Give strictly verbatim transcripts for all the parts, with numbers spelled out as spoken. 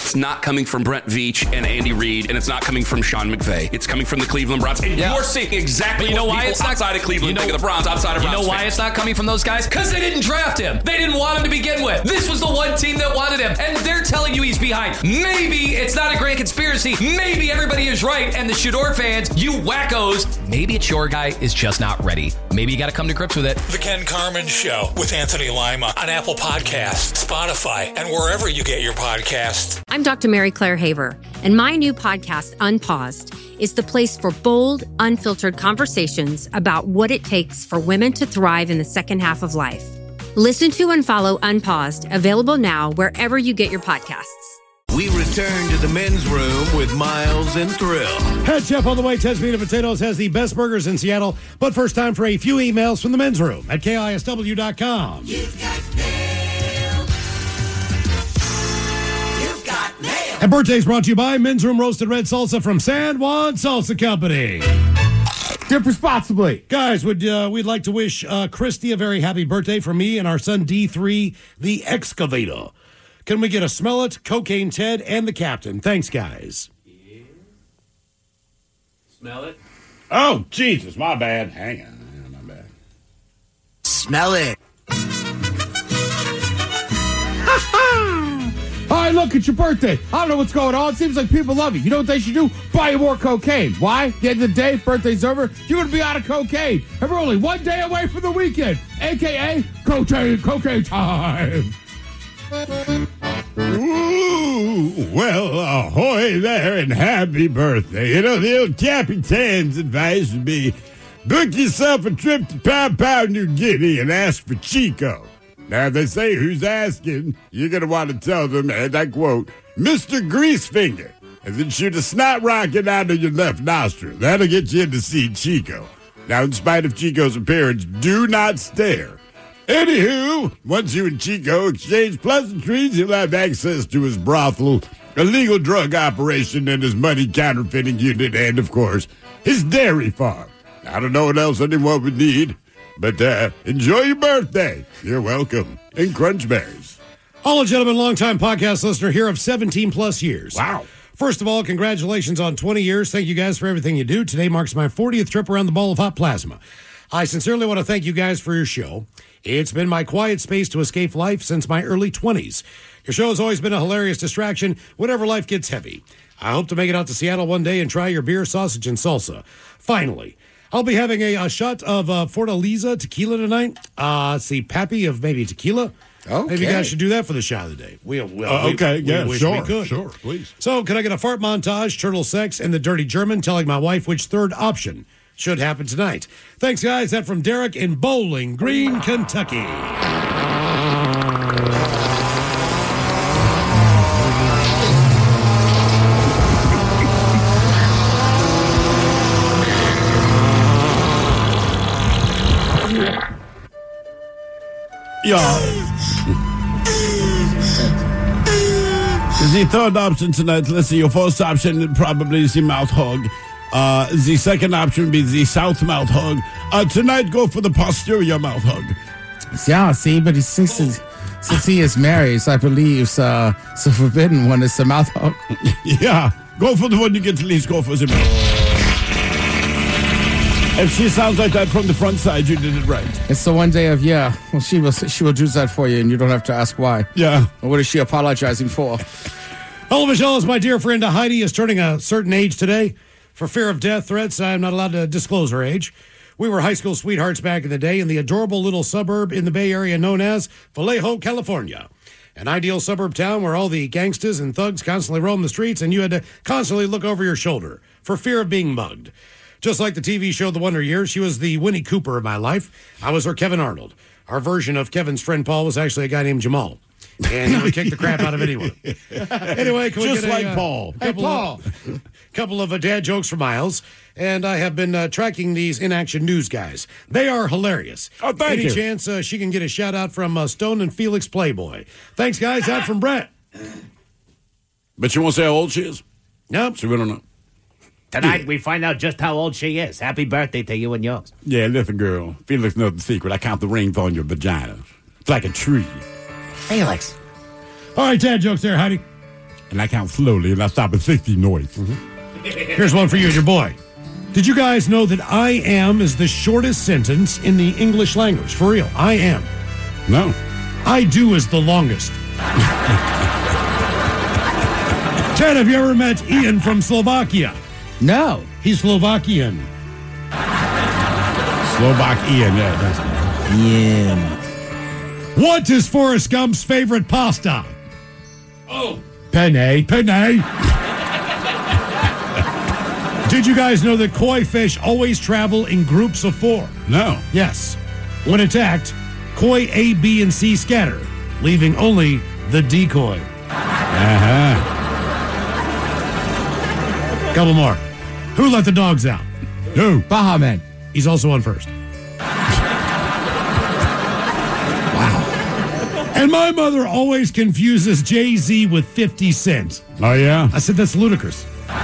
it's not coming from Brent Veach and Andy Reid, and it's not coming from Sean McVay. It's coming from the Cleveland Browns. And yeah. you're seeing exactly but you know what why people it's not, outside of Cleveland you know, think of the Browns, outside of You Browns know why fans. it's not coming from those guys? Because they didn't draft him. They didn't want him to begin with. This was the one team that wanted him, and they're telling you he's behind. Maybe it's not a grand conspiracy. Maybe everybody is right, and the Shador fans, you wackos, maybe it's your guy is just not ready. Maybe you got to come to grips with it. The Ken Carman Show with Anthony Lima on Apple Podcasts, Spotify, and wherever you get your podcasts. I'm Doctor Mary Claire Haver, and my new podcast, Unpaused, is the place for bold, unfiltered conversations about what it takes for women to thrive in the second half of life. Listen to and follow Unpaused, available now wherever you get your podcasts. We return to the men's room with Miles and Thrill. Head chef on the way, Tespina Potatoes has the best burgers in Seattle. But first time for a few emails from the men's room at K I S W dot com. You've got mail. You've got mail. And birthdays brought to you by Men's Room Roasted Red Salsa from San Juan Salsa Company. Dip responsibly. Guys, would uh, we'd like to wish uh, Christy a very happy birthday from me and our son D three, the Excavator. Can we get a Smell It, Cocaine Ted, and the Captain? Thanks, guys. Yeah. Smell it. Oh, Jesus, my bad. Hang on, hang on, my bad. Smell it. Hi, look, it's your birthday. I don't know what's going on. It seems like people love you. You know what they should do? Buy you more cocaine. Why? At the end of the day, if birthday's over, you're going to be out of cocaine. And we're only one day away from the weekend, a k a cocaine, cocaine time. Ooh, well, ahoy there and happy birthday. You know, the old Capitan's advice would be, book yourself a trip to Papua New Guinea and ask for Chico. Now, if they say who's asking, you're going to want to tell them, and I quote, Mister Greasefinger, and then shoot a snot rocket out of your left nostril. That'll get you in to see Chico. Now, in spite of Chico's appearance, do not stare. Anywho, once you and Chico exchange pleasantries, you'll have access to his brothel, a legal drug operation, and his money counterfeiting unit, and, of course, his dairy farm. I don't know what else anyone would need, but uh, enjoy your birthday. You're welcome. And Crunchberries. Hello, gentlemen, longtime podcast listener here of seventeen plus years. Wow. First of all, congratulations on twenty years. Thank you guys for everything you do. Today marks my fortieth trip around the ball of hot plasma. I sincerely want to thank you guys for your show. It's been my quiet space to escape life since my early twenties. Your show has always been a hilarious distraction whenever life gets heavy. I hope to make it out to Seattle one day and try your beer, sausage, and salsa. Finally, I'll be having a, a shot of uh, Fortaleza tequila tonight. Uh, let's see, Pappy of maybe tequila. Okay. Maybe you guys should do that for the shot of the day. We, we, uh, okay, we, yeah, we wish sure, we could. sure, please. So, can I get a fart montage, turtle sex, and the dirty German telling my wife which third option should happen tonight? Thanks, guys. That from Derek in Bowling Green, Kentucky. Yeah. The third option tonight, let's see, your first option probably is the mouth hug. Uh, the second option would be the south mouth hug. Uh, tonight, go for the posterior mouth hug. Yeah, see, but he, since, since he is married, so I believe uh, it's a forbidden one. It's the mouth hug. Yeah, go for the one you get to least go for the mouth. If she sounds like that from the front side, you did it right. It's the one day of, yeah, well, she will she will do that for you, and you don't have to ask why. Yeah. And what is she apologizing for? Hello, Michelle. As my dear friend Heidi is turning a certain age today. For fear of death threats, I'm not allowed to disclose her age. We were high school sweethearts back in the day in the adorable little suburb in the Bay Area known as Vallejo, California. An ideal suburb town where all the gangsters and thugs constantly roam the streets and you had to constantly look over your shoulder for fear of being mugged. Just like the T V show The Wonder Years, she was the Winnie Cooper of my life. I was her Kevin Arnold. Our version of Kevin's friend Paul was actually a guy named Jamal. And he would kick the crap out of anyone. Anyway, can we Just get like a, uh, Paul. Hey, Paul. A couple of uh, dad jokes for Miles. And I have been uh, tracking these in-action news guys. They are hilarious. Oh, thank Any you. chance uh, she can get a shout-out from uh, Stone and Felix Playboy. Thanks, guys. That from Brett. But you won't say how old she is? Nope. So we don't know. Tonight, we find out just how old she is. Happy birthday to you and yours. Yeah, listen, girl. Felix knows the secret. I count the rings on your vagina. It's like a tree. Felix. All right, dad jokes there, Heidi. And I count slowly, and I stop at sixty noise. Mm-hmm. Here's one for you and your boy. Did you guys know that I am is the shortest sentence in the English language? For real, I am. No. I do is the longest. Ted, have you ever met Ian from Slovakia? No. He's Slovakian. Slovakian, yeah. That's Ian. What is Forrest Gump's favorite pasta? Oh. Penne. Penne. Did you guys know that koi fish always travel in groups of four? No. Yes. When attacked, koi A, B, and C scatter, leaving only the decoy. Uh-huh. Couple more. Who let the dogs out? Who? Baha Man. He's also on first. Wow. And my mother always confuses Jay-Z with fifty Cent. Oh, yeah? I said, that's ludicrous.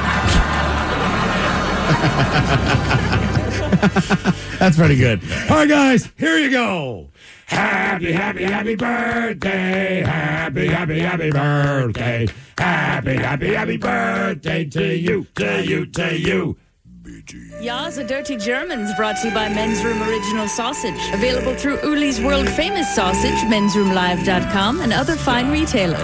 That's pretty good. All right, guys, here you go. Happy, happy, happy birthday. Happy, happy, happy birthday. Happy, happy, happy birthday to you, to you, to you. Ya's a Dirty Germans brought to you by Men's Room Original Sausage. Available through Uli's world famous sausage, mens room live dot com, and other fine retailers.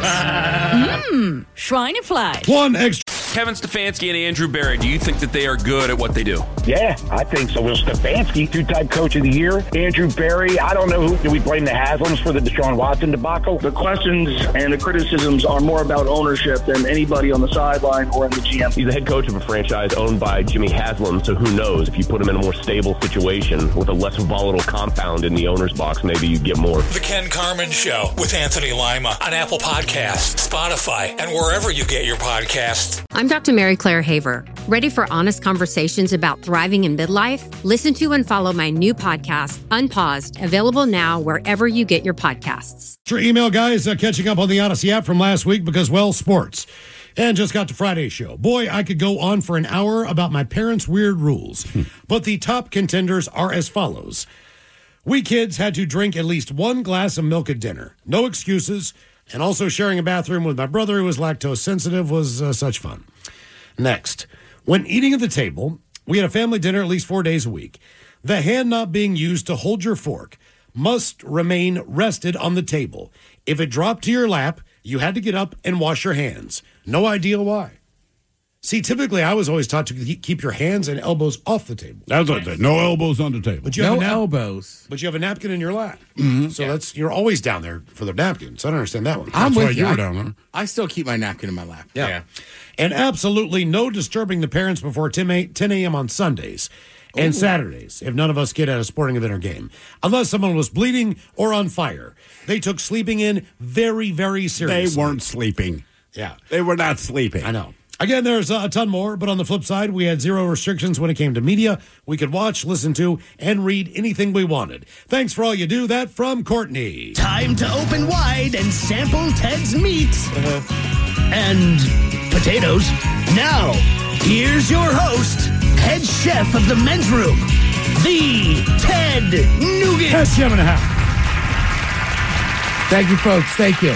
Mmm, Schweinefleisch. One extra. Kevin Stefanski and Andrew Berry, do you think that they are good at what they do? Yeah, I think so. Well, Stefanski, two-time coach of the year. Andrew Berry, I don't know who. Do we blame the Haslams for the Deshaun Watson debacle? The questions and the criticisms are more about ownership than anybody on the sideline or in the G M. He's the head coach of a franchise owned by Jimmy Haslam, so who knows? If you put him in a more stable situation with a less volatile compound in the owner's box, maybe you get more. The Ken Carman Show with Anthony Lima on Apple Podcasts, Spotify, and wherever you get your podcasts. I'm Doctor Mary Claire Haver. Ready for honest conversations about thriving in midlife? Listen to and follow my new podcast, Unpaused, available now wherever you get your podcasts. Your email, guys, uh, catching up on the Odyssey app from last week because, well, sports. And just got to Friday's show. Boy, I could go on for an hour about my parents' weird rules. But the top contenders are as follows. We kids had to drink at least one glass of milk at dinner. No excuses. And also sharing a bathroom with my brother who was lactose sensitive was uh, such fun. Next, when eating at the table, we had a family dinner at least four days a week. The hand not being used to hold your fork must remain rested on the table. If it dropped to your lap, you had to get up and wash your hands. No idea why. See, typically I was always taught to keep your hands and elbows off the table. That's what I said. No elbows on the table. But you no have a nap- elbows. But you have a napkin in your lap. Mm-hmm. So yeah. that's you're always down there for the napkin. So I don't understand that one. I'm that's with you. you were I, down there. I still keep my napkin in my lap. Yeah. yeah. And absolutely no disturbing the parents before ten a.m. on Sundays and Ooh. Saturdays if none of us get at a sporting event or game. Unless someone was bleeding or on fire. They took sleeping in very, very seriously. They weren't sleeping. Yeah. They were not sleeping. I know. Again, there's a ton more, but on the flip side, we had zero restrictions when it came to media. We could watch, listen to, and read anything we wanted. Thanks for all you do. That from Courtney. Time to open wide and sample Ted's meat uh-huh. and potatoes. Now, here's your host, head chef of the men's room, the Ted Nugent. Head chef and a half. Thank you, folks. Thank you.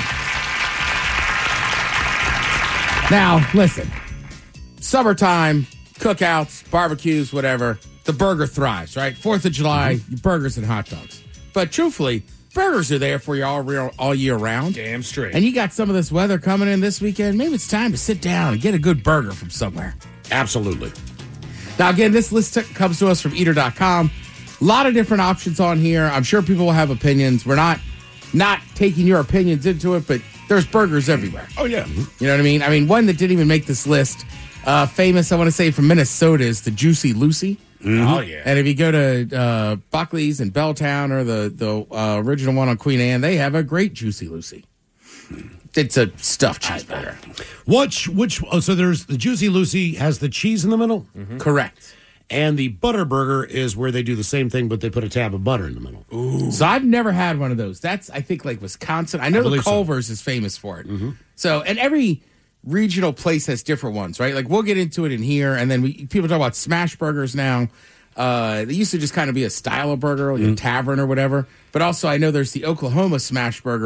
Now, listen, summertime, cookouts, barbecues, whatever, the burger thrives, right? Fourth of July, mm-hmm. burgers and hot dogs. But truthfully, burgers are there for you all, real, all year round. Damn straight. And you got some of this weather coming in this weekend. Maybe it's time to sit down and get a good burger from somewhere. Absolutely. Now, again, this list t- comes to us from eater dot com. A lot of different options on here. I'm sure people will have opinions. We're not not taking your opinions into it, but there's burgers everywhere. Oh, yeah. You know what I mean? I mean, one that didn't even make this list, uh, famous, I want to say, from Minnesota is the Juicy Lucy. Mm-hmm. Oh, yeah. And if you go to uh, Buckley's in Belltown or the, the uh, original one on Queen Anne, they have a great Juicy Lucy. It's a stuffed cheeseburger. Which, which, oh, so there's the Juicy Lucy has the cheese in the middle? Mm-hmm. Correct. And the butter burger is where they do the same thing, but they put a tab of butter in the middle. Ooh. So I've never had one of those. That's, I think, like Wisconsin. I know I the Culver's so. is famous for it. Mm-hmm. So, and every regional place has different ones, right? Like, we'll get into it in here, and then we people talk about smash burgers now. Uh, they used to just kind of be a style of burger, like mm-hmm. a tavern or whatever. But also, I know there's the Oklahoma smash burger,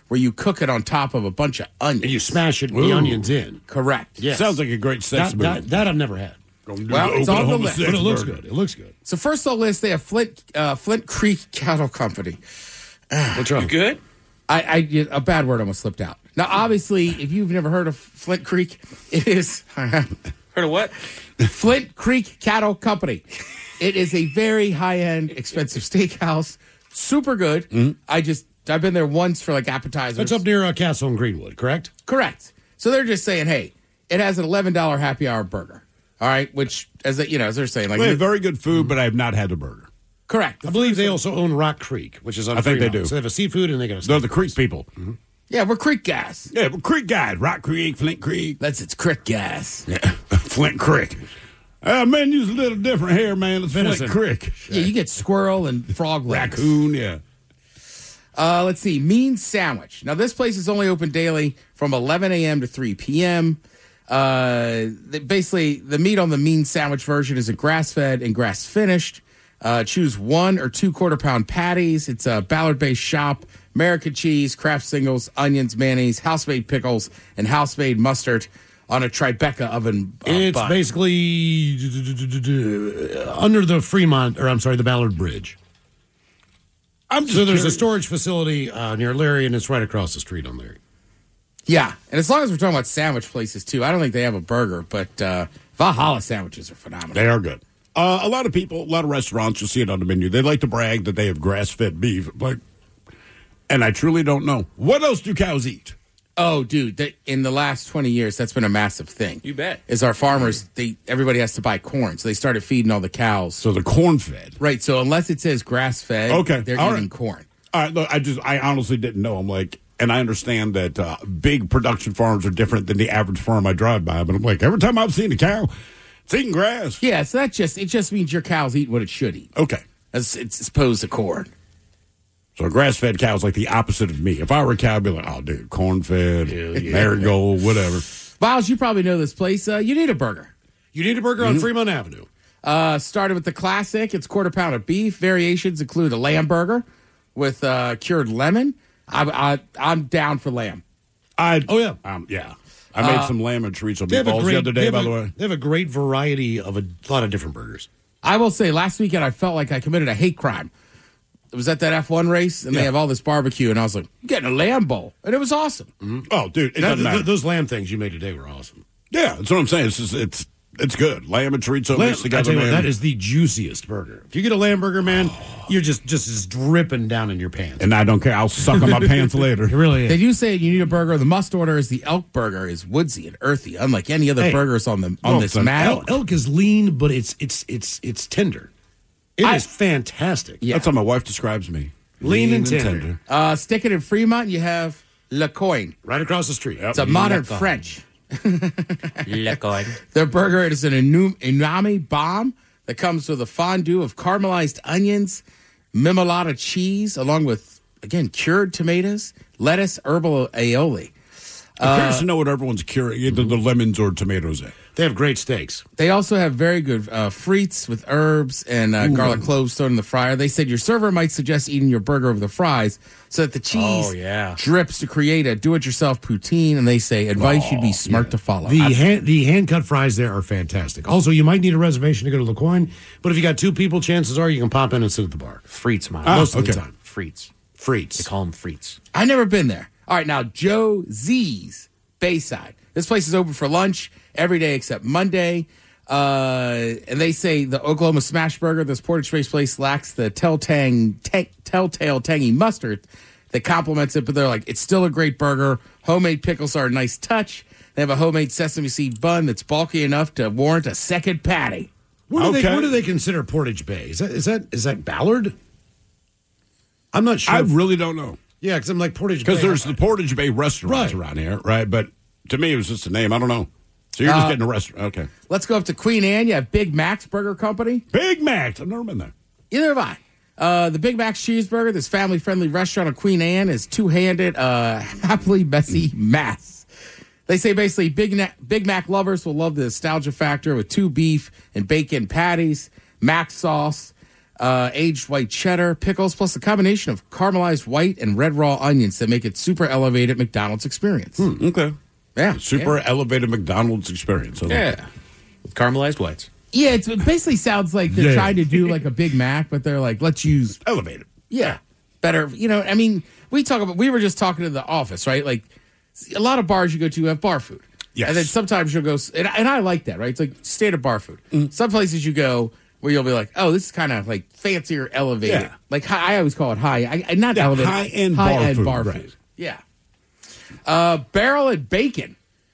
where you cook it on top of a bunch of onions. And you smash it, Ooh. the onions in. Correct. Yes. Sounds like a great sex that, move. that, that I've never had. Well, it's on the list. But it looks good. It looks good. So first on the list, they have Flint uh, Flint Creek Cattle Company. What's wrong? You good? I, I a bad word almost slipped out. Now, obviously, if you've never heard of Flint Creek, it is Heard of what? Flint Creek Cattle Company. It is a very high-end, expensive steakhouse. Super good. Mm-hmm. I just I've been there once for like appetizers. That's up near uh, Castle and Greenwood, correct? Correct. So they're just saying, hey, it has an eleven dollars happy hour burger. All right, which as they, you know, as they're saying, like They have very good food, but I have not had a burger. correct. I believe they also own Rock Creek, which is on I think they Fremont. do. So they have a seafood and they got a They're the Creek people. Yeah, we're Creek guys. Yeah, we're Creek guys. Rock Creek, Flint Creek. That's it's Creek guys. Yeah, Flint Creek. Uh, menu's a little different here, man. It's Venison. Flint Creek. Yeah, you get squirrel and frog legs. Raccoon, yeah. Uh, let's see, Mean Sandwich. Now, this place is only open daily from eleven a.m. to three p.m. Uh, they, basically, the meat on the Mean Sandwich version is a grass-fed and grass-finished. Uh, choose one or two quarter-pound patties. It's a Ballard-based shop. American cheese, Kraft singles, onions, mayonnaise, house-made pickles, and house-made mustard on a Tribeca oven. Uh, It's bun. basically under the Fremont, or I'm sorry, the Ballard Bridge. I'm just so there's curious. a storage facility uh, near Larry, and it's right across the street on Larry. Yeah, and as long as we're talking about sandwich places, too, I don't think they have a burger, but uh, Valhalla sandwiches are phenomenal. They are good. Uh, a lot of people, a lot of restaurants, you'll see it on the menu. They like to brag that they have grass-fed beef. Like, and I truly don't know. What else do cows eat? Oh, dude! They, in the last twenty years, that's been a massive thing. You bet. Is our farmers? They everybody has to buy corn, so they started feeding all the cows. So they're corn-fed. Right. So unless it says grass-fed, Okay, they're all eating right. corn. All right, look, I just, I honestly didn't know. I'm like, and I understand that uh, big production farms are different than the average farm I drive by, but I'm like, every time I've seen a cow, it's eating grass. Yeah. So that just it just means your cow's eating what it should eat. Okay. As it's opposed to corn. So a grass-fed cow is like the opposite of me. If I were a cow, I'd be like, oh, dude, corn-fed, marigold, whatever. Miles, you probably know this place. Uh, you need a burger. You need a burger Mm-hmm. on Fremont Avenue. Uh, started with the classic. It's quarter pound of beef. Variations include a lamb burger with uh, cured lemon. I, I, I'm down for lamb. I Oh, yeah. um, yeah. I made Uh, some lamb and chorizo They have a meatballs great, the other they day, have by a- the way. They have a great variety of a lot of different burgers. I will say, last weekend I felt like I committed a hate crime. It was at that F one race, and they Yeah. have all this barbecue, and I was like, I'm getting a lamb bowl. And it was awesome. Oh, dude, it That- doesn't matter. th- those lamb things you made today were awesome. Yeah, that's what I'm saying. It's just, it's it's good. Lamb and chorizo Lamb, mixed I together, tell you what, man. that is the juiciest burger. If you get a lamb burger, man, you're just just, just dripping down in your pants. And I don't care. I'll suck on my pants later. It really They is. do say you need a burger. The must order is the elk burger is woodsy and earthy, unlike any other Hey. burgers on the on Oh, this it's an map. Elk, elk is lean, but it's it's it's it's tender. It is I- fantastic. Yeah. That's how my wife describes me. Lean and tender. Uh, sticking in Fremont, you have Le Coin. Right across the street. It's a modern Le Coin. French. Le Coin. Their burger is an inu- inami bomb that comes with a fondue of caramelized onions, mimolata cheese, along with, again, cured tomatoes, lettuce, herbal aioli. I'm curious to know what everyone's curing, either the lemons or tomatoes in. They have great steaks. They also have very good uh, frites with herbs and uh, garlic cloves thrown in the fryer. They said your server might suggest eating your burger over the fries so that the cheese Oh, yeah. drips to create a do-it-yourself poutine. And they say advice you'd be smart to follow. The hand, the hand cut fries there are fantastic. Also, you might need a reservation to go to Le Coin, but if you got two people, chances are you can pop in and sit at the bar. Frites, man. Ah, Most of okay. the time. Frites. Frites. They call them frites. I've never been there. All right, now Joe Z's Bayside. This place is open for lunch every day except Monday. Uh, and they say the Oklahoma Smash Burger, this Portage-based place, lacks the telltang, ta- telltale tangy mustard that complements it, but they're like, it's still a great burger. Homemade pickles are a nice touch. They have a homemade sesame seed bun that's bulky enough to warrant a second patty. What do, they, Okay. what do they consider Portage Bay? Is that is that is that Ballard? I'm not sure. I really don't know. yeah, because I'm like Portage Bay. Because there's the Portage Bay restaurants Right. around here, right? But to me, it was just a name. I don't know. So you're just Uh, getting a restaurant. Okay. Let's go up to Queen Anne. You have Big Mac's Burger Company. Big Mac. I've never been there. Either have I. Uh, the Big Mac's Cheeseburger, this family-friendly restaurant on Queen Anne, is two-handed, uh, happily messy mass. They say basically Big, Na- Big Mac lovers will love the nostalgia factor with two beef and bacon patties, Mac sauce, uh, aged white cheddar, pickles, plus a combination of caramelized white and red raw onions that make it super elevated McDonald's experience. Hmm, okay. Yeah. Super yeah. elevated McDonald's experience. I like Yeah. that. With caramelized whites. Yeah, it's, it basically sounds like they're Yeah. trying to do like a Big Mac, but they're like, let's use elevated. Yeah, better. You know, I mean, we talk about. We were just talking to the office, right? Like a lot of bars you go to have bar food. Yes. And then sometimes you'll go, and, and I like that, right? It's like standard bar food. Mm. Some places you go where you'll be like, oh, this is kind of like fancier, elevated. Yeah. Like high, I always call it high. I, I not Yeah, elevated, high-end bar high-end food, bar right. food. Yeah. Uh, barrel and bacon.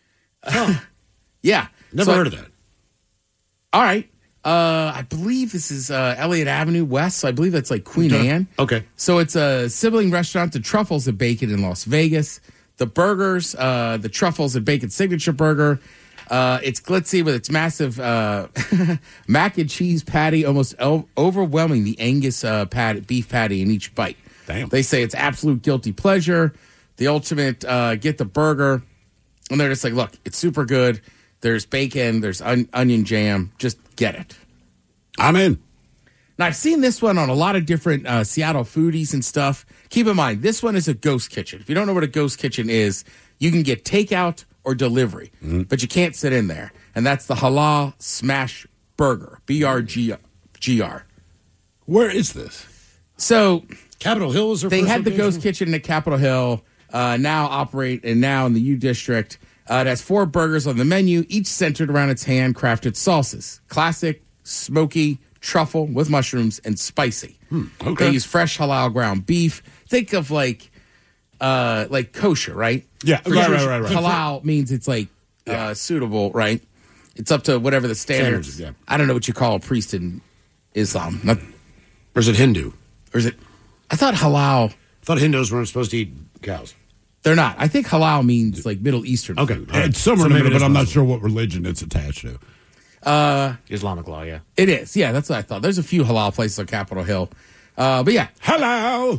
Yeah. Never So- heard of that. All right. Uh, I believe this is uh, Elliott Avenue West, so I believe that's like Queen Okay. Anne. Okay. So it's a sibling restaurant to Truffles and Bacon in Las Vegas. The burgers, uh, the Truffles and Bacon signature burger. Uh, it's glitzy with its massive uh, mac and cheese patty, almost o- overwhelming the Angus uh, patty, beef patty in each bite. Damn. They say it's absolute guilty pleasure, the ultimate uh, get the burger. And they're just like, look, it's super good. There's bacon, there's on- onion jam. Just get it. I'm in. Now, I've seen this one on a lot of different uh, Seattle foodies and stuff. Keep in mind, this one is a ghost kitchen. If you don't know what a ghost kitchen is, you can get takeout or delivery, Mm-hmm. but you can't sit in there. And that's the Halal Smash Burger, B R G R. Where is this? So, Capitol Hill is their they first had the location? ghost kitchen at Capitol Hill, uh, now operate and now in the U District. Uh, it has four burgers on the menu, each centered around its handcrafted sauces. Classic, smoky, truffle with mushrooms, and spicy. okay. They use fresh halal ground beef. Think of like uh, like kosher, right? Yeah, For right, sure, right, right, right. Halal means it's like uh, suitable, right? It's up to whatever the standards. Standards, yeah. I don't know what you call a priest in Islam. Not, Or is it Hindu? or is it? I thought halal. I thought Hindus weren't supposed to eat cows. They're not. I think halal means like Middle Eastern. Okay. food. all right. It's somewhere So in the maybe middle, it but is I'm not possible. sure what religion it's attached to. Islamic law, yeah. It is. Yeah, that's what I thought. There's a few halal places on Capitol Hill. Uh, but yeah. Hello.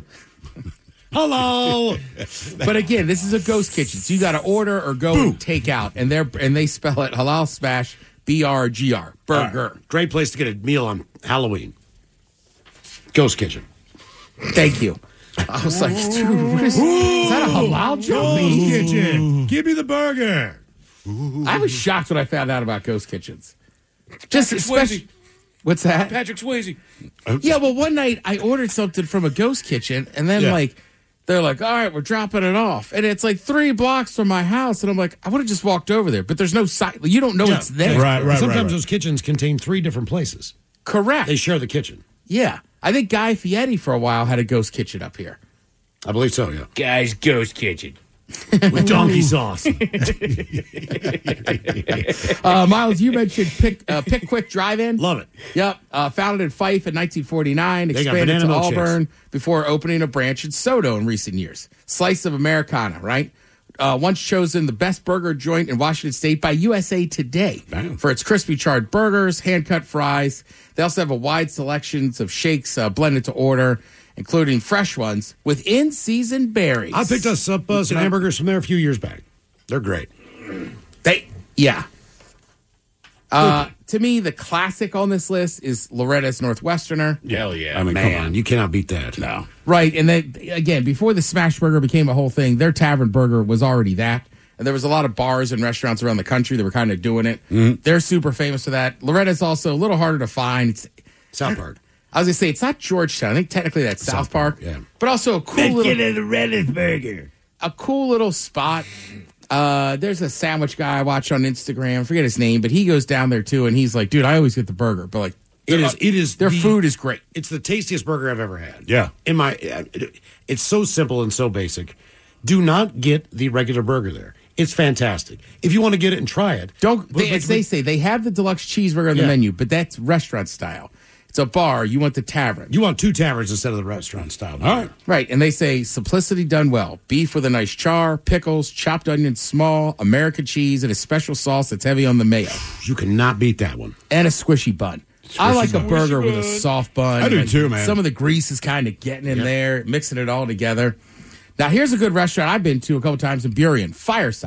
Hello. But again, this is a ghost kitchen. So you got to order or go and take out. And they're and they spell it Halal Smash B R G R. Burger. Right. Great place to get a meal on Halloween. Ghost Kitchen. Thank you. I was like, dude, what is, is that a halal joke? Ghost Kitchen. Give me the burger. I was shocked when I found out about ghost kitchens. Just Patrick especially. Swayze. What's that? Patrick Swayze. Yeah, well, one night I ordered something from a ghost kitchen, and then Yeah. like they're like, "All right, we're dropping it off," and it's like three blocks from my house, and I'm like, I would have just walked over there, but there's no site. You don't know Yeah. it's there. Right, right, Sometimes right, right. those kitchens contain three different places. Correct. They share the kitchen. Yeah, I think Guy Fieri for a while had a ghost kitchen up here. I believe so, yeah. Guy's Ghost Kitchen. With donkey sauce. Uh, Miles, you mentioned Pick uh, Pickwick Drive-In. Love it. Yep. Uh, founded in Fife in nineteen forty-nine, They got expanded to banana milkshakes. Auburn before opening a branch in Soto in recent years. Slice of Americana, right? Uh, once chosen the best burger joint in Washington State by U S A Today Damn. for its crispy charred burgers, hand-cut fries. They also have a wide selections of shakes uh, blended to order, including fresh ones with in-season berries. I picked us up uh, some hamburgers from there a few years back. They're great. They, yeah. Uh, to me, the classic on this list is Loretta's Northwesterner. Hell yeah. I mean, Man, come on. you cannot beat that. No. Right, and then again, before the smash burger became a whole thing, their tavern burger was already that. And there was a lot of bars and restaurants around the country that were kind of doing it. Mm-hmm. They're super famous for that. Loretta's also a little harder to find. It's, South Park. I was gonna say it's not Georgetown. I think technically that's South, South Park. Park, yeah. But also a cool little the Reddit burger. a cool little spot. Uh, there's a sandwich guy I watch on Instagram. I forget his name, but he goes down there too, and he's like, "Dude, I always get the burger." But like, It is. It is. their the- food is great. It's the tastiest burger I've ever had. Yeah. In my, it- it's so simple and so basic. Do not get the regular burger there. It's fantastic. If you want to get it and try it, Don't but- they, but- as they say they have the deluxe cheeseburger on the Yeah. menu, but that's restaurant style. It's a bar. You want the tavern. You want two taverns instead of the restaurant style. All right. Right, and they say simplicity done well. Beef with a nice char, pickles, chopped onions small, American cheese, and a special sauce that's heavy on the mayo. You cannot beat that one. And a squishy bun. I like a bun. burger with a soft bun. I do Like, too, man. Some of the grease is kind of getting in Yep. there, mixing it all together. Now, here's a good restaurant I've been to a couple times in Burien, Fireside.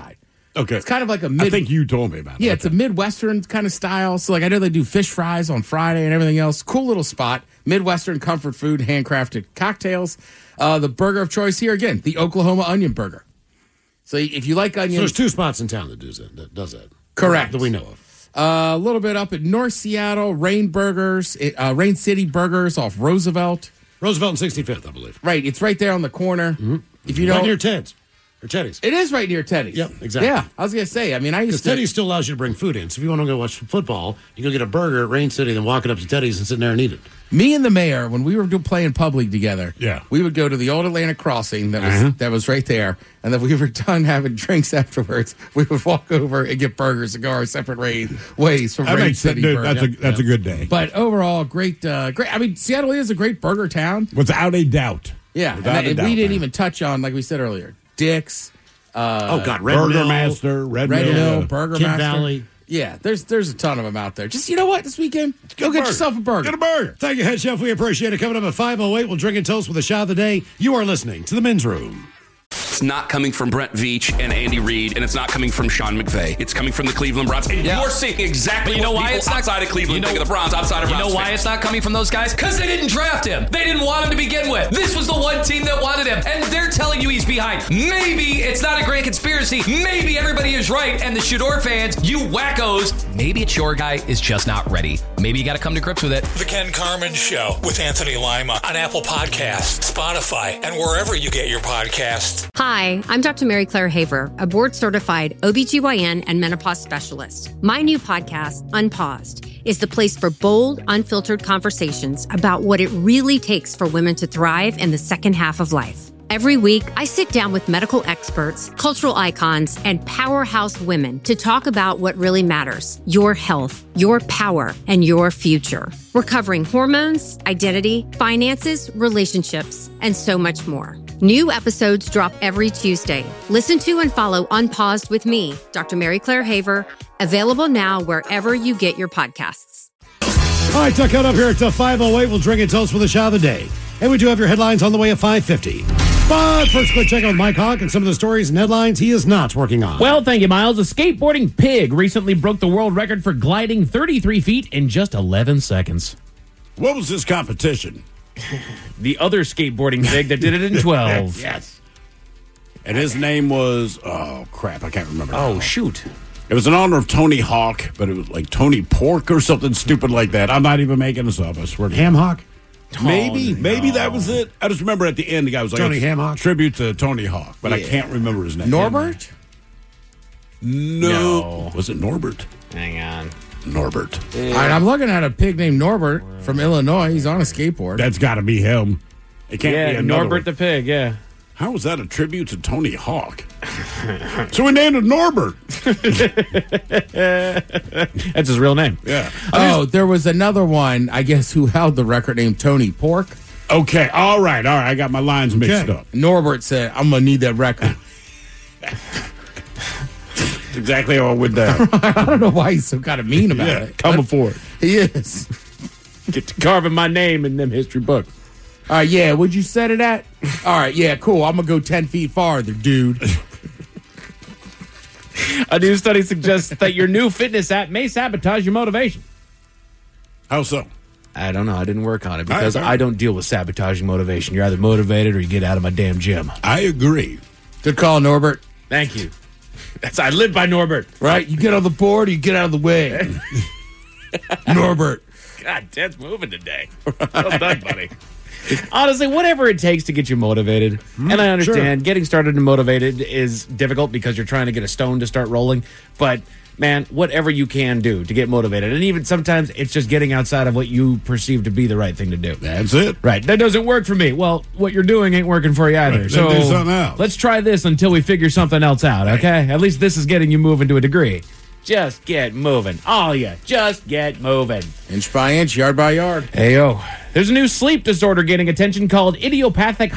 Okay. It's kind of like a mid. I think you told me about it. Yeah, it's a Midwestern kind of style. So, like, I know they do fish fries on Friday and everything else. Cool little spot. Midwestern comfort food, handcrafted cocktails. Uh, the burger of choice here, again, the Oklahoma onion burger. So, if you like onions. So there's two spots in town that does that. That does that. Correct. That we know of. Uh, a little bit up in North Seattle, Rain Burgers, uh, Rain City Burgers off Roosevelt. Roosevelt and sixty-fifth, I believe. Right. It's right there on the corner. Mm-hmm. If you Right don't. near Ted's. Or Teddy's. It is right near Teddy's. Yep, exactly. Yeah, I was going to say, I mean, I used Because to. Teddy's still allows you to bring food in. So if you want to go watch football, you go get a burger at Rain City, then walk it up to Teddy's and sit there and eat it. Me and the mayor, when we were do- playing Pub League together, Yeah. we would go to the old Atlantic Crossing that was Uh-huh. that was right there, and then we were done having drinks afterwards. We would walk over and get burgers and go our separate ways, ways from That Rain makes sense, City. dude. Burger. That's a that's a good day. But overall, great, uh, great. I mean, Seattle is a great burger town. Without a doubt. Yeah, and, Without that- a and doubt, we didn't man. even touch on, like we said earlier, Dick's. Uh, Oh, God, Red Burger Mill, Master, Red, Red Mill. Mill, Burger Kid Master. Valley. Yeah, there's there's a ton of them out there. Just, you know what, this weekend, go get burger. yourself a burger. Get a burger. Thank you, Head Chef. We appreciate it. Coming up at five oh eight, we'll drink and toast with a shot of the day. You are listening to The Men's Room. It's not coming from Brent Veach and Andy Reid, and it's not coming from Sean McVay. It's coming from the Cleveland Browns. And Yeah. you're seeing exactly But you know what why people it's not- outside of Cleveland you know- think of the Browns, outside of You Browns know why fans. it's not coming from those guys? Because they didn't draft him. They didn't want him to begin with. This was the one team that wanted him, and they're telling you he's behind. Maybe it's not a grand conspiracy. Maybe everybody is right, and the Shador fans, you wackos, maybe it's your guy is just not ready. Maybe you got to come to grips with it. The Ken Carmen Show with Anthony Lima on Apple Podcasts, Spotify, and wherever you get your podcasts. Hi, I'm Doctor Mary Claire Haver, a board-certified O B G Y N and menopause specialist. My new podcast, Unpaused, is the place for bold, unfiltered conversations about what it really takes for women to thrive in the second half of life. Every week, I sit down with medical experts, cultural icons, and powerhouse women to talk about what really matters: your health, your power, and your future. We're covering hormones, identity, finances, relationships, and so much more. New episodes drop every Tuesday. Listen to and follow Unpaused with me, Doctor Mary Claire Haver, available now wherever you get your podcasts. All right, tuck out up here at uh, five oh eight. We'll drink and toast with a shot of the day. And we do have your headlines on the way at five fifty. But first, quick check out with Mike Hawk and some of the stories and headlines he is not working on. Well, thank you, Miles. A skateboarding pig recently broke the world record for gliding thirty-three feet in just eleven seconds. What was this competition? The other skateboarding pig that did it in twelve. Yes. And his name was, oh, crap, I can't remember. Oh, now. shoot. It was in honor of Tony Hawk, but it was like Tony Pork or something stupid like that. I'm not even making this up, I swear to Ham Hawk? Maybe, Oh, no. maybe that was it. I just remember at the end, the guy was like, Tony it's a Ham Hawk? tribute to Tony Hawk, but I Yeah. can't remember his name. Norbert? No. No. Was it Norbert? Hang on. Norbert. All right, I'm looking at a pig named Norbert from Illinois. He's on a skateboard. That's got to be him. It can't be Yeah, another Norbert one. the pig, yeah. How was that a tribute to Tony Hawk? So we named him Norbert. That's his real name. Yeah. Oh, there was another one, I guess, who held the record named Tony Pork. Okay. All right. All right. I got my lines mixed Okay. up. Norbert said, I'm going to need that record. That's exactly how I would that. I don't know why he's so kind of mean about Yeah, it. coming for it. He is. Get to carving my name in them history books. All right, yeah, would you set it at? All right, yeah, cool. I'm going to go ten feet farther, dude. A new study suggests that your new fitness app may sabotage your motivation. How so? I don't know. I didn't work on it because I- I- I don't deal with sabotaging motivation. You're either motivated or you get out of my damn gym. I agree. Good call, Norbert. Thank you. That's I live by Norbert. Right? You get on the board or you get out of the way. Norbert. God, Ted's moving today. Well done, buddy. Honestly, whatever it takes to get you motivated. And I understand getting started and motivated is difficult because you're trying to get a stone to start rolling. But, man, whatever you can do to get motivated. And even sometimes it's just getting outside of what you perceve to be the right thing to do. That's it. Right. That doesn't work for me. Well, what you're doing ain't working for you either. Right, So then do something else. let's try this until we figure something else out, okay? At least this is getting you moving to a degree. Just get moving. All ya. Just get moving. Inch by inch, yard by yard. Hey, yo. There's a new sleep disorder gaining attention called idiopathic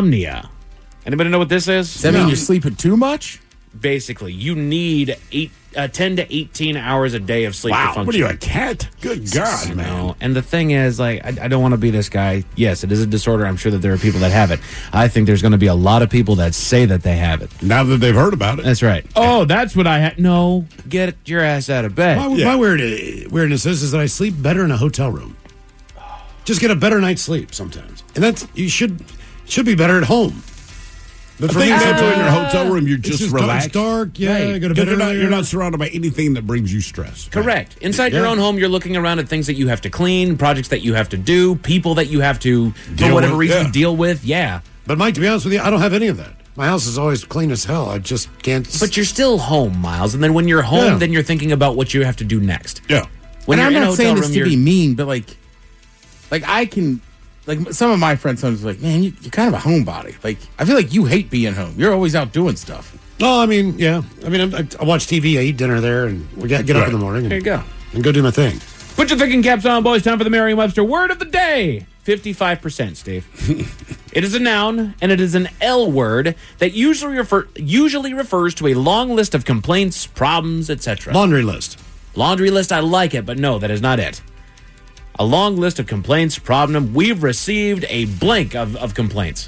hypersomnia. Anybody know what this is? Does that mean you're sleeping too much? Basically, you need eight uh, ten to eighteen hours a day of sleep. Wow, to function. what are you, a cat? Good God, You man. know, and the thing is, like, I, I don't want to be this guy. Yes, it is a disorder. I'm sure that there are people that have it. I think there's going to be a lot of people that say that they have it. Now that they've heard about it. That's right. Oh, that's what I had. No, get your ass out of bed. My, my weird, weirdness is, is that I sleep better in a hotel room. Just get a better night's sleep sometimes. And that's, you should should be better at home. But I for think me, that's uh, in your hotel room, you're it's just, just dark- relaxed. it's dark, yeah, I go to Because bed you're not, earlier. you're not surrounded by anything that brings you stress. Correct. Inside your Yeah. own home, you're looking around at things that you have to clean, projects that you have to do, people that you have to, Deal for whatever with, reason, yeah. deal with. Yeah. But Mike, to be honest with you, I don't have any of that. My house is always clean as hell. I just can't. But you're still home, Miles. And then when you're home, Yeah. then you're thinking about what you have to do next. Yeah. When and you're I'm in a not saying hotel this room, to you're be mean, but like, like I can, like some of my friends sometimes are like, man, you, you're kind of a homebody. Like, I feel like you hate being home. You're always out doing stuff. No, I mean, yeah. I mean, I, I watch T V, I eat dinner there, and we got get up in the morning. And, There you go. And go do my thing. Put your thinking caps on, boys. Time for the Merriam-Webster word of the day. fifty-five percent, Steve. It is a noun, and it is an L word that usually refer usually refers to a long list of complaints, problems, et cetera. Laundry list. Laundry list, I like it, but no, that is not it. A long list of complaints, problem. We've received a blank of, of complaints.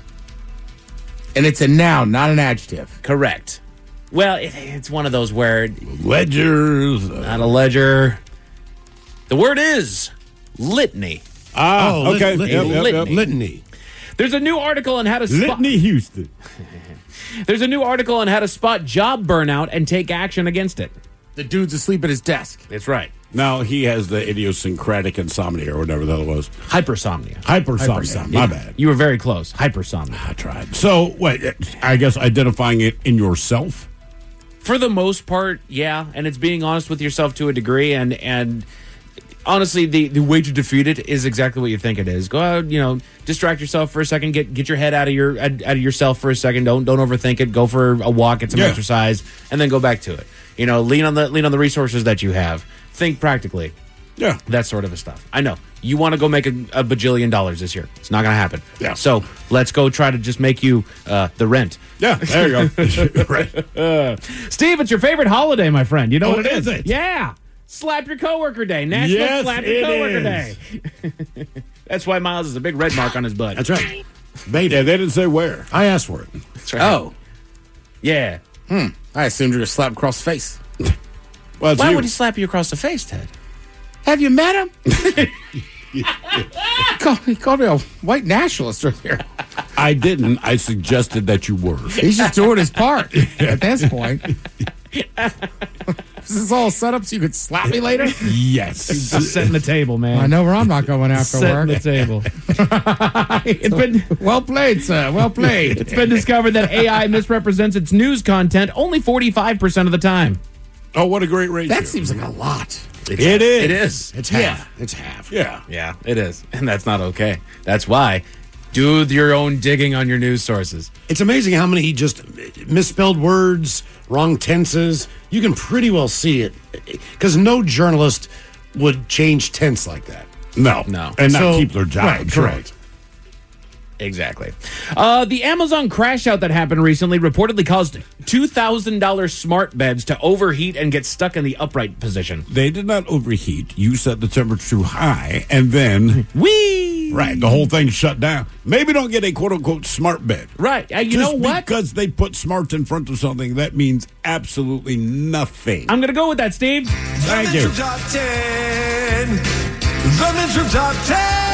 And it's a noun, not an adjective. Correct. Well, it, it's one of those where... Ledgers. Not a ledger. The word is litany. Ah, Oh, lit- okay. lit- Yep, yep, yep. litany. Litany. There's a new article on how to spot... Litany Houston. There's a new article on how to spot job burnout and take action against it. The dude's asleep at his desk. That's right. Now, he has the idiosyncratic insomnia or whatever the hell it was. Hypersomnia. Hypersomnia. My Yeah. bad. You were very close. Hypersomnia. I tried. So, wait, I guess identifying it in yourself? For the most part, yeah. And it's being honest with yourself to a degree. And, and honestly, the, the way to defeat it is exactly what you think it is. Go out, you know, distract yourself for a second. Get get your head out of your out of yourself for a second. Don't don't overthink it. Go for a walk, get some Yeah. exercise, and then go back to it. You know, lean on the lean on the resources that you have. Think practically. Yeah. That sort of a stuff. I know. You want to go make a, a bajillion dollars this year. It's not going to happen. Yeah. So let's go try to just make you uh, the rent. Yeah, there you go. Right. Uh, Steve, it's your favorite holiday, my friend. You know Oh, what it is is? it? Yeah. Slap your coworker day. National Yes, Slap Your it Coworker is. Day. That's why Miles has a big red mark on his butt. That's right. Baby. Yeah, they didn't say where. I asked for it. That's right. Oh. Yeah. Hmm. I assumed you were slapped across the face. Well, it's Why you. would he slap you across the face, Ted? Have you met him? he, called, he called me a white nationalist earlier. I didn't. I suggested that you were. He's just doing his part at this point. Is this all set up so you could slap me later? Yes. Just setting the table, man. I know where I'm not going after Setting work. the table. It's been Well played, sir. Well played. it's been discovered that A I misrepresents its news content only forty-five percent of the time. Oh, what a great ratio. That seems like a lot. It is. It is. It's Yeah. half. It's half. Yeah. Yeah, it is. And that's not okay. That's why do your own digging on your news sources. It's amazing how many just misspelled words, wrong tenses. You can pretty well see it because no journalist would change tense like that. No. No. And not So- keep their job. right, correct. Exactly. Uh, the Amazon crash out that happened recently reportedly caused two thousand dollars smart beds to overheat and get stuck in the upright position. They did not overheat. You set the temperature too high, and then Whee! right, the whole thing shut down. Maybe don't get a quote unquote smart bed. Right. Uh, you Just know what? Because they put smart in front of something, that means absolutely nothing. I'm going to go with that, Steve. Thank you. Top ten. The Men's Room Top ten.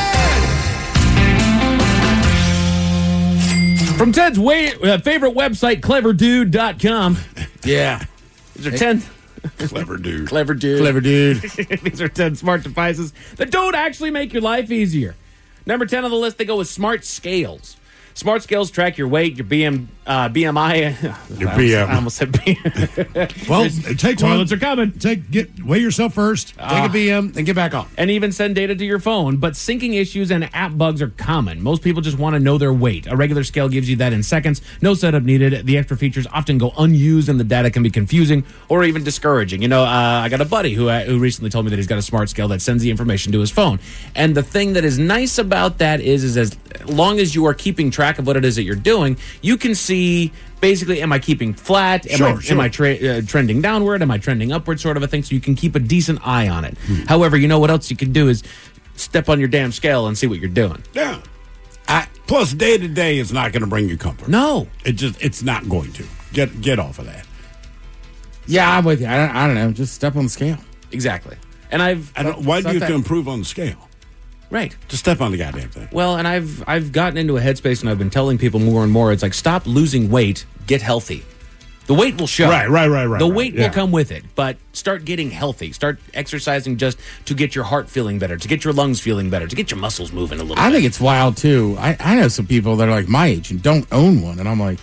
From Ted's way, uh, favorite website, clever dude dot com. Yeah. These are ten. Clever dude. Clever dude. Clever dude. These are ten smart devices that don't actually make your life easier. Number ten on the list, they go with smart scales. Smart scales track your weight, your B M, uh, B M I. Your I B M. almost, I almost said B M. Well, take one. Toilets are coming. Take get weigh yourself first. Take Ah. a B M, then get back on. And even send data to your phone. But syncing issues and app bugs are common. Most people just want to know their weight. A regular scale gives you that in seconds. No setup needed. The extra features often go unused, and the data can be confusing or even discouraging. You know, uh, I got a buddy who uh, who recently told me that he's got a smart scale that sends the information to his phone. And the thing that is nice about that is, is as long as you are keeping track of what it is that you're doing, you can see see basically, am I keeping flat? Am Sure, I, sure. am I tra- uh, trending downward? Am I trending upward? Sort of a thing. So you can keep a decent eye on it. However, you know what else you can do is step on your damn scale and see what you're doing. Yeah. I, plus, day to day is not going to bring you comfort. No, it just it's not going to get get off of that. Yeah, I'm with you. I don't, I don't know. Just step on the scale. Exactly. And I've. I don't, why it's do you not have to that- improve on the scale? Right. Just step on the goddamn thing. Well, and I've I've gotten into a headspace, and I've been telling people more and more. It's like, stop losing weight, get healthy. The weight will show. Right, right, right, right, The right, weight yeah. will come with it, but start getting healthy. Start exercising just to get your heart feeling better, to get your lungs feeling better, to get your muscles moving a little I bit. think it's wild too. I, I know some people that are like my age and don't own one, and I'm like,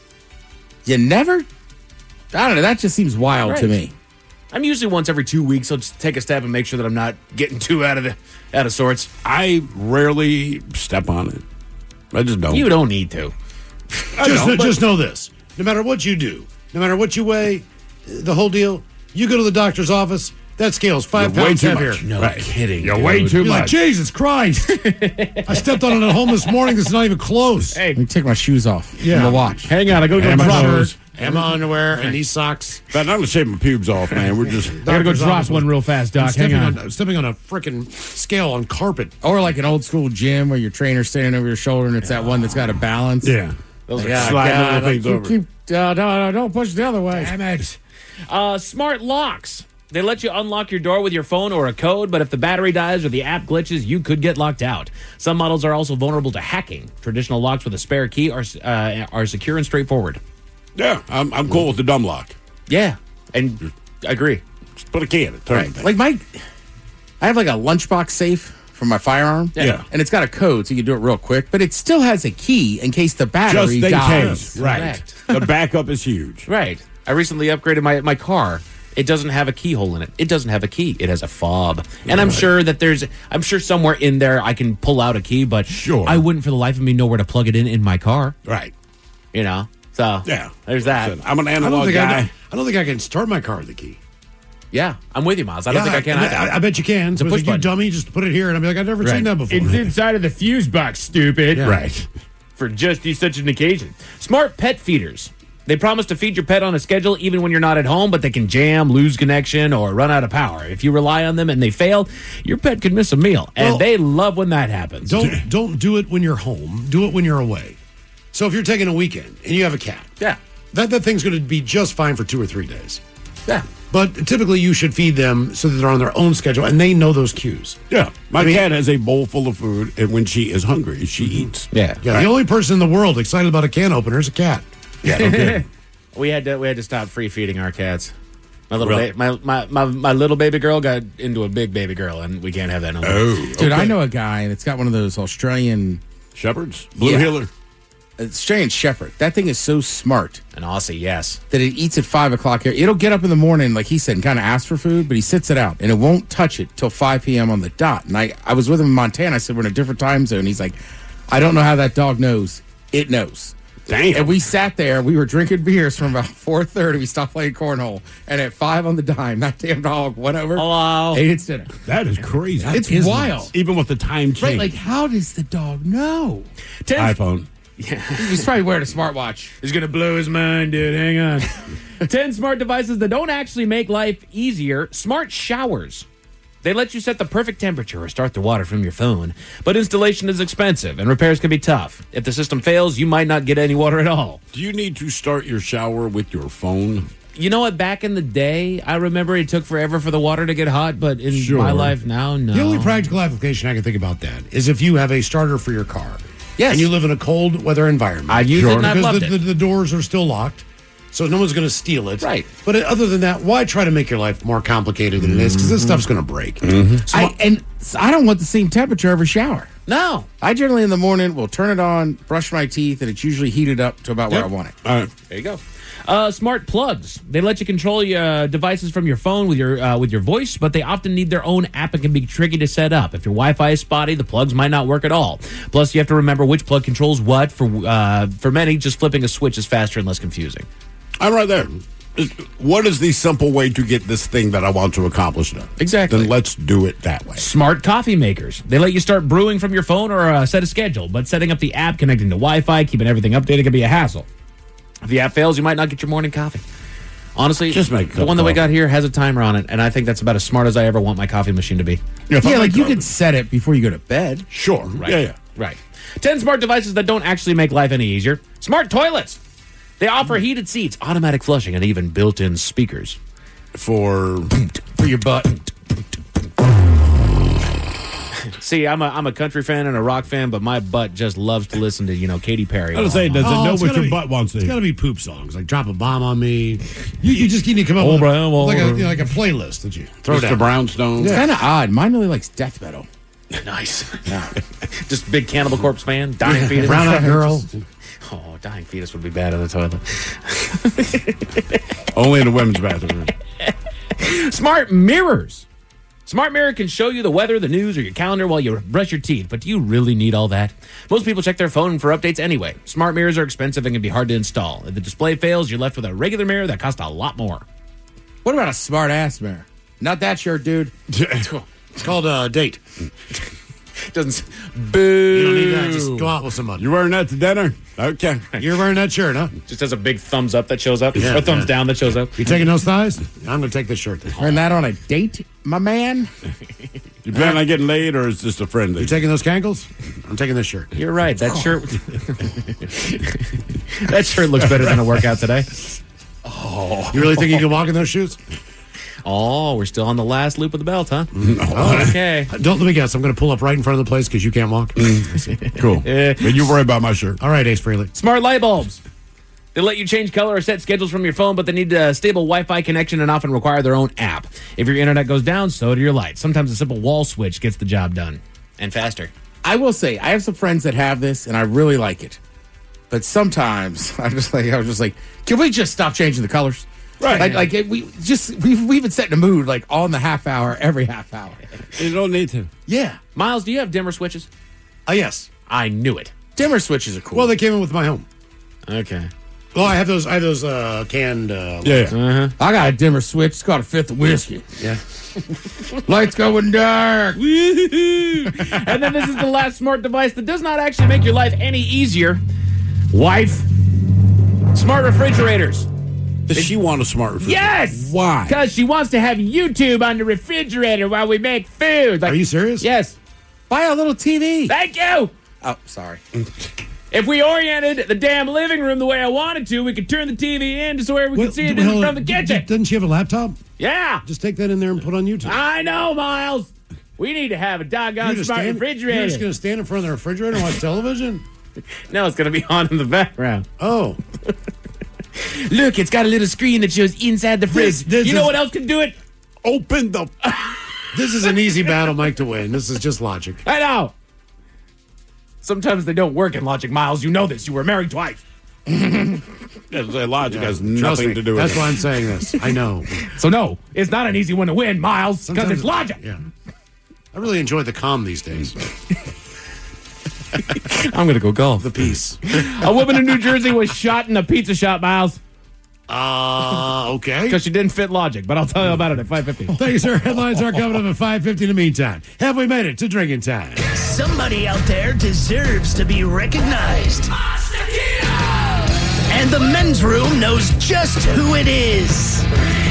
you never. I don't know. That just seems wild to Right. me. I'm usually once every two weeks. I'll just take a step and make sure that I'm not getting too out of the out of sorts. I rarely step on it. I just don't. You don't need to. Just, know, but- just know this. No matter what you do, no matter what you weigh, the whole deal, you go to the doctor's office, that scale's five You're way pounds too heavier. much. No Right. kidding. You're dude. way too You're like, much. Jesus Christ. I stepped on it at home this morning. That's not even close. Hey, Let me take my shoes off. Yeah. And the watch. hang on. I go to And the my drop. shirt, and my underwear, and these socks. But I'm going to shave my pubes off, man. We're just. I gotta go Doctor's drop office one was- real fast, I'm Doc. Hang stepping on. on, stepping on a freaking scale on carpet. Or like an old school gym where your trainer's standing over your shoulder and it's that one that's got a balance. Yeah. Those are Yeah, sliding God, little things keep, over. keep, uh, no, no, don't push the other way. Damn it. Uh, smart locks. They let you unlock your door with your phone or a code, but if the battery dies or the app glitches, you could get locked out. Some models are also vulnerable to hacking. Traditional locks with a spare key are uh, are secure and straightforward. Yeah, I'm, I'm cool with the dumb lock. Yeah, and I agree. Just put a key in it. Turn Right. the thing. Like my, I have like a lunchbox safe for my firearm. Yeah. And it's got a code so you can do it real quick, but it still has a key in case the Just battery in dies. case. Right. Correct. The backup is huge. Right. I recently upgraded my my car. It doesn't have a keyhole in it. It doesn't have a key. It has a fob. And I'm sure that there's, I'm sure somewhere in there I can pull out a key, but Sure. I wouldn't for the life of me know where to plug it in in my car. Right. You know? So, Yeah. there's that. Listen, I'm an I don't, analog think I, guy. can, I don't think I can start my car with the key. Yeah, I'm with you, Miles. I don't think I can I, either. I, I bet you can. It's a So push you button. dummy, just put it here, and I'll be like, I've never seen that before. It's inside of the fuse box, stupid. Right. For just such an occasion. Smart pet feeders. They promise to feed your pet on a schedule even when you're not at home, but they can jam, lose connection, or run out of power. If you rely on them and they fail, your pet could miss a meal. And Well, they love when that happens. Don't don't do it when you're home. Do it when you're away. So if you're taking a weekend and you have a cat, Yeah. that, that thing's going to be just fine for two or three days. Yeah. But typically you should feed them so that they're on their own schedule and they know those cues. Yeah. My I mean- cat has a bowl full of food, and when she is hungry, she eats. Yeah. Yeah, Right. the only person in the world excited about a can opener is a cat. Yeah. Okay. We had to we had to stop free feeding our cats. My little Really? ba- my, my, my my little baby girl got into a big baby girl, and we can't have that no more. Oh. Dude, okay. I know a guy that's got one of those Australian Shepherds? Blue Yeah. Healer? Australian Shepherd. That thing is so smart An Aussie, yes. that it eats at five o'clock. It'll get up in the morning, like he said, and kind of ask for food, but he sits it out and it won't touch it till five p.m. on the dot. And I, I was with him in Montana. I said, we're in a different time zone. He's like, I don't know how that dog knows. It knows. Damn. And we sat there. We were drinking beers from about four thirty. We stopped playing cornhole. And at five on the dime, that damn dog went over, Hello. ate its dinner. That is crazy. It's is wild. nuts. Even with the time change. Right? Like, how does the dog know? Ten, iPhone. He's probably wearing a smartwatch. He's gonna blow his mind, dude. Hang on. Ten smart devices that don't actually make life easier. Smart showers. They let you set the perfect temperature or start the water from your phone, but installation is expensive and repairs can be tough. If the system fails, you might not get any water at all. Do you need to start your shower with your phone? You know what? Back in the day, I remember it took forever for the water to get hot, but in Sure. my life now, no. The only practical application I can think about that is if you have a starter for your car. Yes. And you live in a cold weather environment. I've used it and I've Because loved the, it. The, the doors are still locked, so no one's going to steal it. Right. But other than that, why try to make your life more complicated than it is? Because this stuff's going to break. I, and I don't want the same temperature every shower. No. I generally in the morning will turn it on, brush my teeth, and it's usually heated up to about where Yep. I want it. All right. There you go. Uh, smart plugs. They let you control your uh, devices from your phone with your uh, with your voice, but they often need their own app and can be tricky to set up. If your Wi-Fi is spotty, the plugs might not work at all. Plus, you have to remember which plug controls what. For uh, for many, just flipping a switch is faster and less confusing. I'm right there. What is the simple way to get this thing that I want to accomplish done? Exactly. Then let's do it that way. Smart coffee makers. They let you start brewing from your phone or uh, set a schedule, but setting up the app, connecting to Wi-Fi, keeping everything updated can be a hassle. If the app fails, you might not get your morning coffee. Honestly, Just make a the cup one that we of got here has a timer on it, and I think that's about as smart as I ever want my coffee machine to be. Yeah, like you can set it before you go to bed. Sure. Right. Yeah, yeah. Right. ten smart devices that don't actually make life any easier. Smart toilets. They offer heated seats, automatic flushing, and even built-in speakers. For for your butt. See, I'm a I'm a country fan and a rock fan, but my butt just loves to listen to, you know, Katy Perry. I was saying, does it Oh, know it's what gotta your be- butt wants to It's hear? got to be poop songs, like "Drop a Bomb on Me." You, you just need to come up Oh, with Brian, well, like a uh, you know, like a playlist that you throw Mister down. Brownstone. It's kind of odd. Mine really likes death metal. Nice. Just big Cannibal Corpse fan. Dying Fetus. Brown Eyed Girl. Oh, Dying Fetus would be bad in the toilet. Only in the women's bathroom. Smart mirrors. Smart mirror can show you the weather, the news, or your calendar while you brush your teeth. But do you really need all that? Most people check their phone for updates anyway. Smart mirrors are expensive and can be hard to install. If the display fails, you're left with a regular mirror that costs a lot more. What about a smart ass mirror? Not that shirt, dude. It's called a uh, date. Doesn't. Boo. You don't need that. Just go out with somebody. You wearing that to dinner? Okay. You're wearing that shirt, huh? Just has a big thumbs up that shows up. Yeah, or thumbs yeah. down that shows up. You taking those thighs? I'm going to take this shirt. Then. Wearing that on a date, my man? You plan on getting laid, or is this a friendly? You taking those cankles? I'm taking this shirt. You're right. That shirt. That shirt looks better than a workout today. Oh, you really think you can walk in those shoes? Oh, we're still on the last loop of the belt, huh? Oh, okay. Don't let me guess. I'm going to pull up right in front of the place because you can't walk. Cool. Eh. But you worry about my shirt. All right, Ace Frehley. Smart light bulbs. They let you change color or set schedules from your phone, but they need a stable Wi-Fi connection and often require their own app. If your internet goes down, so do your lights. Sometimes a simple wall switch gets the job done. And faster. I will say, I have some friends that have this, and I really like it. But sometimes I'm just like, I was just like, can we just stop changing the colors? Right. Like, like it, we just we've we've been setting a mood like on the half hour, every half hour. You don't need to. Yeah. Miles, do you have dimmer switches? Oh, yes. I knew it. Dimmer switches are cool. Well, they came in with my home. Okay. Well, I have those. I have those uh, canned. Uh, Yeah. Uh-huh. I got a dimmer switch. It's called a fifth of whiskey. Yeah. Lights going dark. Woohoo! And then this is the last smart device that does not actually make your life any easier. Wife. Smart refrigerators. Does she want a smart refrigerator? Yes! Why? Because she wants to have YouTube on the refrigerator while we make food. Like, Are you serious? Yes. Buy a little T V. Thank you! Oh, sorry. If we oriented the damn living room the way I wanted to, we could turn the T V in just where we Well, could see it well, from the d- kitchen. d- Doesn't she have a laptop? Yeah. Just take that in there and put on YouTube. I know, Miles. We need to have a doggone You're just smart stand- refrigerator. You're just going to stand in front of the refrigerator and watch television? No, it's going to be on in the background. Oh. Look, it's got a little screen that shows inside the fridge. This- this you know is- what else can do it? Open the. This is an easy battle, Mike, to win. This is just logic. I know. Sometimes they don't work in logic, Miles. You know this. You were married twice. Logic has Trust nothing me, to do with That's it. why I'm saying this. I know. So, no, it's not an easy one to win, Miles, because Sometimes it's logic. Yeah. I really enjoy the calm these days. I'm going to go golf. The peace. A woman in New Jersey was shot in a pizza shop, Miles, Uh, okay. because she didn't fit logic. But I'll tell you about it at five fifty. Thank you, sir. Headlines are coming up at five fifty in the meantime. Have we made it to drinking time? Somebody out there deserves to be recognized. And the men's room knows just who it is.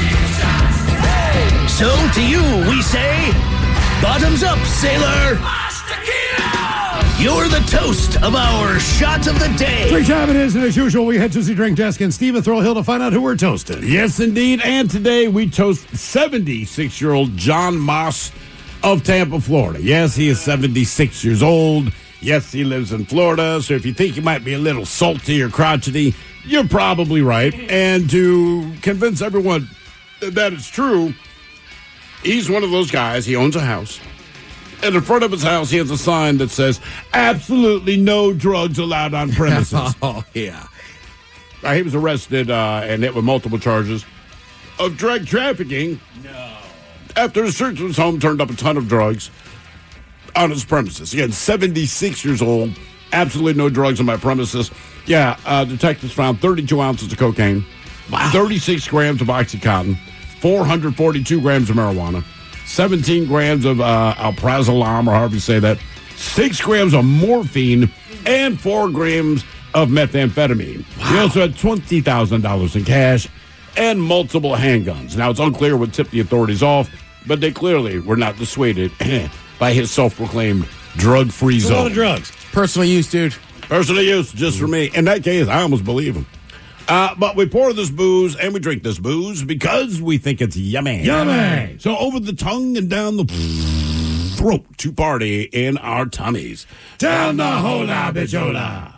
So to you, we say, bottoms up, sailor. You're the toast of our shot of the day. Drink time it is, and as usual, we head to the drink desk and Steve and Thrill Hill to find out who we're toasting. Yes, indeed. And today we toast seventy-six-year-old John Moss of Tampa, Florida. Yes, he is seventy-six years old. Yes, he lives in Florida. So if you think he might be a little salty or crotchety, you're probably right. And to convince everyone that that is true, he's one of those guys. He owns a house. And in front of his house, he has a sign that says, absolutely no drugs allowed on premises. Oh, yeah. Uh, he was arrested uh, and hit with multiple charges of drug trafficking. No. After a search of his home turned up a ton of drugs on his premises. Again, seventy-six years old, absolutely no drugs on my premises. Yeah, uh, detectives found thirty-two ounces of cocaine, wow. thirty-six grams of Oxycontin, four hundred forty-two grams of marijuana, seventeen grams of uh, alprazolam, or however you say that, six grams of morphine, and four grams of methamphetamine. Wow. He also had twenty thousand dollars in cash and multiple handguns. Now, it's unclear what tipped the authorities off, but they clearly were not dissuaded by his self-proclaimed drug-free zone. A lot of drugs. Personal use, dude. Personal use, just for me. In that case, I almost believe him. Uh, but we pour this booze and we drink this booze because we think it's yummy. Yummy! So over the tongue and down the throat to party in our tummies. Down the hola bijola.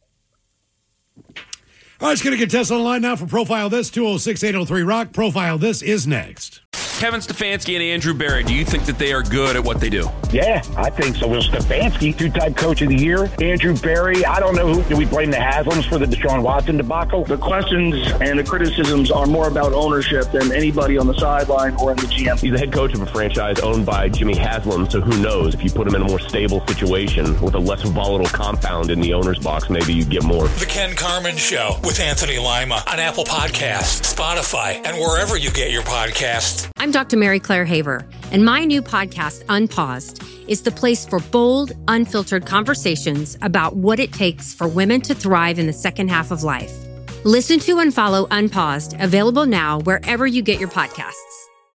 All right, let's get a contestant online now for Profile This, two oh six, eight oh three, rock. Profile This is next. Kevin Stefanski and Andrew Berry, do you think that they are good at what they do? Yeah, I think so. Will Stefanski, two-time coach of the year. Andrew Berry, I don't know who. Do we blame the Haslams for the Deshaun Watson debacle? The questions and the criticisms are more about ownership than anybody on the sideline or in the G M. He's the head coach of a franchise owned by Jimmy Haslam, so who knows? If you put him in a more stable situation with a less volatile compound in the owner's box, maybe you get more. The Ken Carman Show with Anthony Lima on Apple Podcasts, Spotify, and wherever you get your podcasts. I'm Doctor Mary Claire Haver, and my new podcast, Unpaused, is the place for bold, unfiltered conversations about what it takes for women to thrive in the second half of life. Listen to and follow Unpaused, available now wherever you get your podcasts.